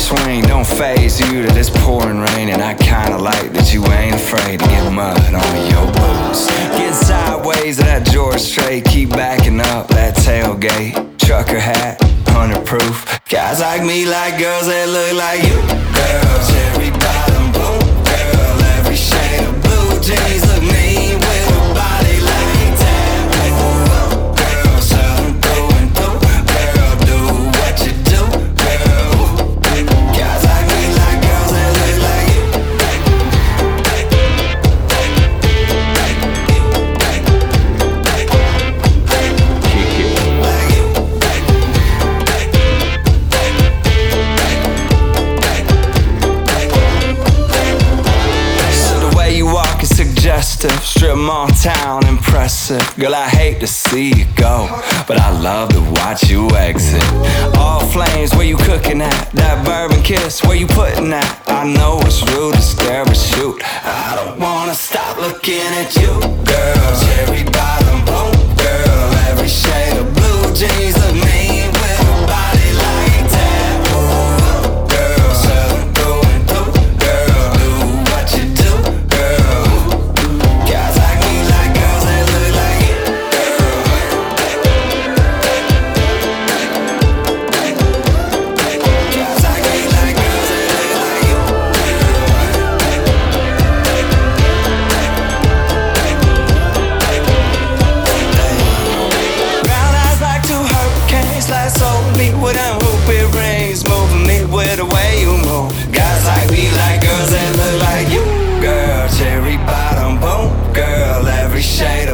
swing don't phase you to this pouring rain. And I kinda like that you ain't afraid to get mud on your boots. Getting sideways of that George Strait, keep backing up that tailgate. Trucker hat, 100 proof. Guys like me like girls that look like you. Girl, cherry bottom boom. Girl, every shade of blue jeans look mean with a body like that. Girl, southern through and through. Girl, do what you do. Girl, guys like me like girls that look like you. Suggestive, strip mall town, impressive. Girl, I hate to see you go, but I love to watch you exit. All flames, where you cooking at? That bourbon kiss, where you putting that? I know it's rude to stare, but shoot, I don't wanna stop looking at you. Girl, cherry bottom boom. Girl, every shade of blue jeans look mean with a body like that. Girl, southern through and through. Girl, do what you do. Girl, guys like me like girls that look like you. Guys like me like girls that look like you. Brown eyes like two hurricanes, last over me with them hoop it rings, moving me with the way you move. Guys like me like girls that look like you. Girl, cherry bottom boom. Girl, every shade